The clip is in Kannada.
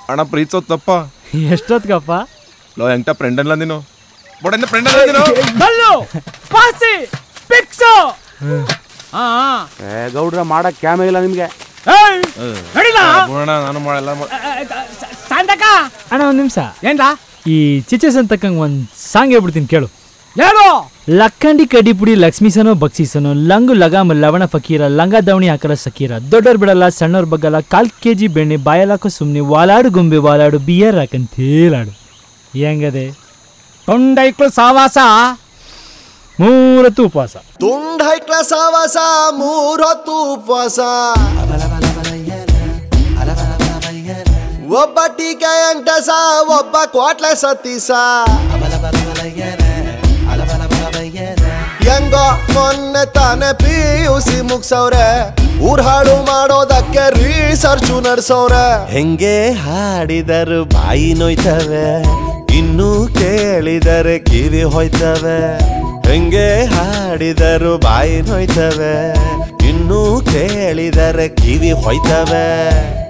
ಅಣ್ಣ ಪ್ರೀತಿಸೋದು ತಪ್ಪ. ಎಷ್ಟೊತ್ಗಪ್ಪ? ಲೋ ಎಂಟ ಫ್ರೆಂಡ್ ಅಲ್ಲ ನೀನು, ಬಡ ಫ್ರೆಂಡ್ ಅಲ್ಲ ನೀನು. ಗೌಡ್ರ ಮಾಡಕ್ ಕ್ಯಾಮೆ ಇಲ್ಲ ನಿಮ್ಗೆ. ನಾನು ಮಾಡಲ್ಲ. ಅಣ್ಣ ಒಂದ್ ನಿಮಿಷ. ಏನ್ಲ ಈ ಚಿಚೇಸನ್ ತಕ್ಕಂಗ್ ಒಂದ್ ಸಾಂಗ್ ಹೇಳ್ಬಿಡ್ತೀನಿ ಕೇಳು. ಹೇಳು. ಲಕ್ಕಂಡಿ ಕಡ್ಡಿಪುಡಿ ಲಕ್ಷ್ಮೀಸನೋ ಬಕ್ಸೀಸನೋ ಲಂಗು ಲಗಾಮ ಲವಣ ಫಕೀರ ಲಂಗ ದಾವಣಿ ಹಾಕಲ ಸಕೀರ ದೊಡ್ಡೋರ್ ಬಿಡಲ್ಲ ಸಣ್ಣೋರ್ ಬಗ್ಗಲ್ಲ 1/4 kg ಬೆಣ್ಣೆ ಬಾಯಲಾಕೋ ಸುಮ್ನೆ ವಾಲಾಡು ಗೊಂಬೆ ವಾಲಾಡು ಬಿಯರ್ ಹಾಕಂತ ಹೇಳಾಡು. ಹೆಂಗದೆ? ತೊಂಡೈಕ್ಳು ಸಾವಾಸ 3 ಹೊತ್ತು ಉಪವಾಸ. ತುಂಡೈಕ್ಳ ಸಾವಾಸ 3 ಹೊತ್ತು ಉಪವಾಸ. ಒಬ್ಬ ಟೀಕೆ ಎಂಟಸ ಒಬ್ಬ ಕ್ವಾಟ್ಲೆ ಸತೀಸ. ಹೆಂಗೋ ಮೊನ್ನೆ ತಾನೆ PUC ಮುಗ್ಸವ್ರೆ, ಊರ್ ಹಾಡು ಮಾಡೋದಕ್ಕೆ ರಿಸರ್ಚು ನಡ್ಸವ್ರೆ. ಹೆಂಗೆ ಹಾಡಿದರು ಬಾಯಿ ನೋಯ್ತವೆ, ಇನ್ನೂ ಕೇಳಿದರೆ ಕಿವಿ ಹೋಯ್ತವೆ. ಹೆಂಗೆ ಹಾಡಿದರು ಬಾಯಿ ನೋಯ್ತವೆ, ಇನ್ನೂ ಕೇಳಿದರೆ ಕಿವಿ ಹೋಯ್ತವೆ.